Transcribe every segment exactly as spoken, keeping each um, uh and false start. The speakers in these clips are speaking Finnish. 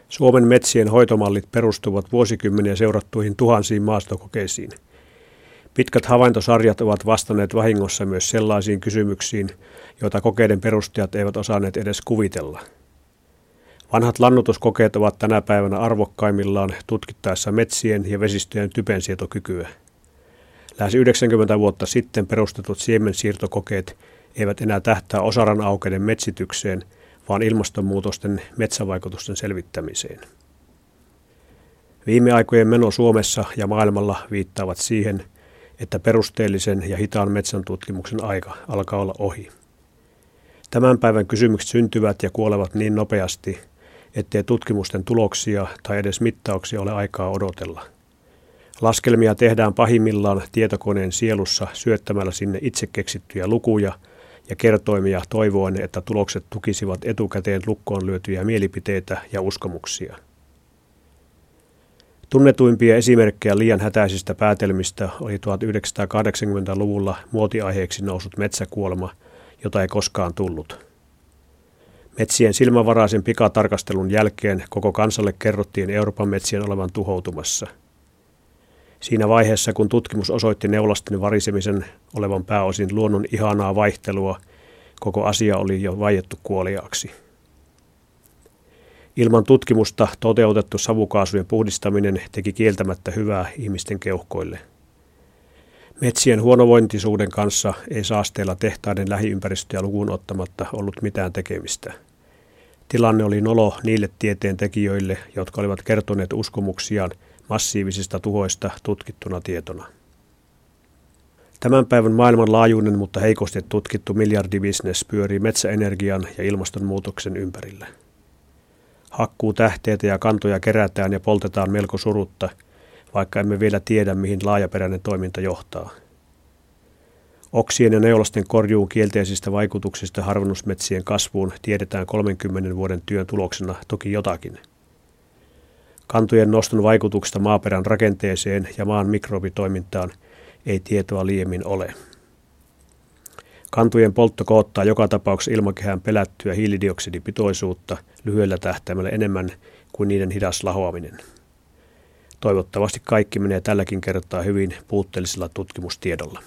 Suomen metsien hoitomallit perustuvat vuosikymmeniä seurattuihin tuhansiin maastokokeisiin. Pitkät havaintosarjat ovat vastanneet vahingossa myös sellaisiin kysymyksiin, joita kokeiden perustajat eivät osanneet edes kuvitella. Vanhat lannoituskokeet ovat tänä päivänä arvokkaimmillaan tutkittaessa metsien ja vesistöjen typensietokykyä. Lähes yhdeksänkymmentä vuotta sitten perustetut siemensiirtokokeet eivät enää tähtää osaran aukeiden metsitykseen, vaan ilmastonmuutosten metsävaikutusten selvittämiseen. Viime aikojen meno Suomessa ja maailmalla viittaavat siihen, että perusteellisen ja hitaan metsäntutkimuksen aika alkaa olla ohi. Tämän päivän kysymykset syntyvät ja kuolevat niin nopeasti, ettei tutkimusten tuloksia tai edes mittauksia ole aikaa odotella. Laskelmia tehdään pahimmillaan tietokoneen sielussa syöttämällä sinne itse keksittyjä lukuja ja kertoimia toivoen, että tulokset tukisivat etukäteen lukkoon lyötyjä mielipiteitä ja uskomuksia. Tunnetuimpia esimerkkejä liian hätäisistä päätelmistä oli tuhatyhdeksänsataakahdeksankymmentäluvulla muotiaiheeksi noussut metsäkuolema, jota ei koskaan tullut. Metsien silmävaraisen pikatarkastelun jälkeen koko kansalle kerrottiin Euroopan metsien olevan tuhoutumassa. Siinä vaiheessa, kun tutkimus osoitti neulasten varisemisen olevan pääosin luonnon ihanaa vaihtelua, koko asia oli jo vaiettu kuoliaaksi. Ilman tutkimusta toteutettu savukaasujen puhdistaminen teki kieltämättä hyvää ihmisten keuhkoille. Metsien huonovointisuuden kanssa ei saasteilla tehtaiden lähiympäristöjä lukuun ottamatta ollut mitään tekemistä. Tilanne oli nolo niille tieteen tekijöille, jotka olivat kertoneet uskomuksiaan massiivisista tuhoista tutkittuna tietona. Tämän päivän maailmanlaajuinen, mutta heikosti tutkittu miljardibisnes pyörii metsäenergian ja ilmastonmuutoksen ympärillä. Hakkuutähteitä ja kantoja kerätään ja poltetaan melko surutta, vaikka emme vielä tiedä, mihin laajaperäinen toiminta johtaa. Oksien ja neulasten korjuun kielteisistä vaikutuksista harvennusmetsien kasvuun tiedetään kolmenkymmenen vuoden työn tuloksena toki jotakin. Kantojen noston vaikutuksista maaperän rakenteeseen ja maan mikrobitoimintaan ei tietoa liiemmin ole. Kantojen poltto koottaa joka tapauksessa ilmakehään pelättyä hiilidioksidipitoisuutta lyhyellä tähtäimellä enemmän kuin niiden hidas lahoaminen. Toivottavasti kaikki menee tälläkin kertaa hyvin puutteellisella tutkimustiedolla.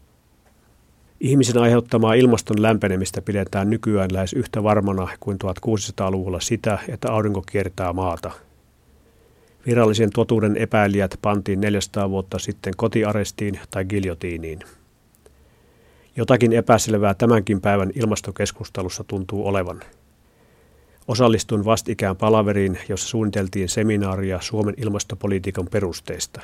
Ihmisen aiheuttamaa ilmaston lämpenemistä pidetään nykyään lähes yhtä varmana kuin tuhatkuusisataaluvulla sitä, että aurinko kiertää maata. Virallisen totuuden epäilijät pantiin neljäsataa vuotta sitten kotiarestiin tai giljotiiniin. Jotakin epäselvää tämänkin päivän ilmastokeskustelussa tuntuu olevan. Osallistuin vastikään palaveriin, jossa suunniteltiin seminaaria Suomen ilmastopolitiikan perusteista.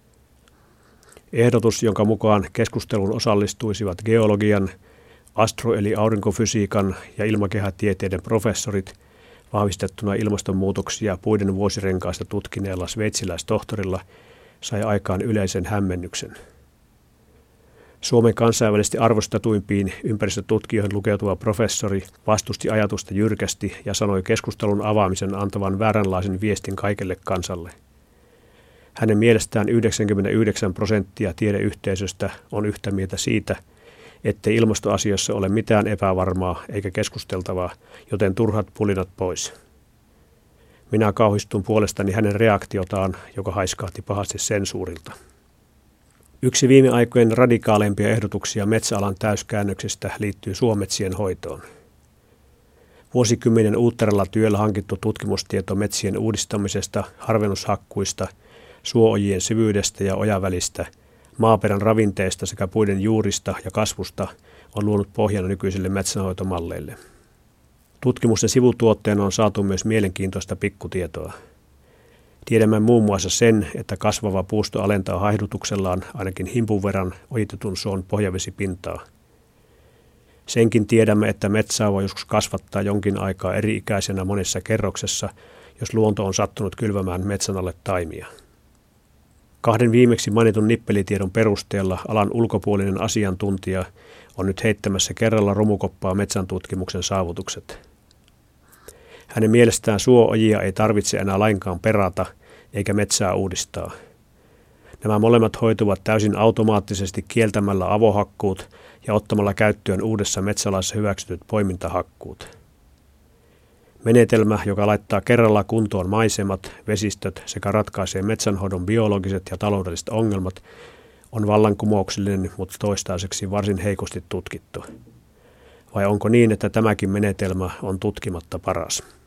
Ehdotus, jonka mukaan keskusteluun osallistuisivat geologian, astro- eli aurinkofysiikan ja ilmakehätieteiden professorit, vahvistettuna ilmastonmuutoksia puiden vuosirenkaista tutkineella sveitsiläistohtorilla, sai aikaan yleisen hämmennyksen. Suomen kansainvälisesti arvostetuimpiin ympäristötutkijoihin lukeutuva professori vastusti ajatusta jyrkästi ja sanoi keskustelun avaamisen antavan vääränlaisen viestin kaikelle kansalle. Hänen mielestään yhdeksänkymmentäyhdeksän prosenttia tiedeyhteisöstä on yhtä mieltä siitä, ettei ilmastoasiassa ole mitään epävarmaa eikä keskusteltavaa, joten turhat pulinat pois. Minä kauhistun puolestani hänen reaktiotaan, joka haiskahti pahasti sensuurilta. Yksi viime aikojen radikaaleimpia ehdotuksia metsäalan täyskäännöksestä liittyy suometsien hoitoon. Vuosikymmenen uutteralla työllä hankittu tutkimustieto metsien uudistamisesta, harvennushakkuista, suoojien syvyydestä ja ojavälistä, maaperän ravinteista sekä puiden juurista ja kasvusta on luonut pohjan nykyisille metsänhoitomalleille. Tutkimusten sivutuotteena on saatu myös mielenkiintoista pikkutietoa. Tiedämme muun muassa sen, että kasvava puusto alentaa haihdutuksellaan ainakin himpun verran ojitetun suon pohjavesipintaa. Senkin tiedämme, että metsää voi joskus kasvattaa jonkin aikaa eri-ikäisenä monessa kerroksessa, jos luonto on sattunut kylvämään metsän alle taimia. Kahden viimeksi mainitun nippelitiedon perusteella alan ulkopuolinen asiantuntija on nyt heittämässä kerralla romukoppaa metsän tutkimuksen saavutukset. Hänen mielestään suo-ojia ei tarvitse enää lainkaan perata eikä metsää uudistaa. Nämä molemmat hoituvat täysin automaattisesti kieltämällä avohakkuut ja ottamalla käyttöön uudessa metsälaissa hyväksytyt poimintahakkuut. Menetelmä, joka laittaa kerralla kuntoon maisemat, vesistöt sekä ratkaisee metsänhoidon biologiset ja taloudelliset ongelmat, on vallankumouksellinen, mutta toistaiseksi varsin heikosti tutkittu. Vai onko niin, että tämäkin menetelmä on tutkimatta paras?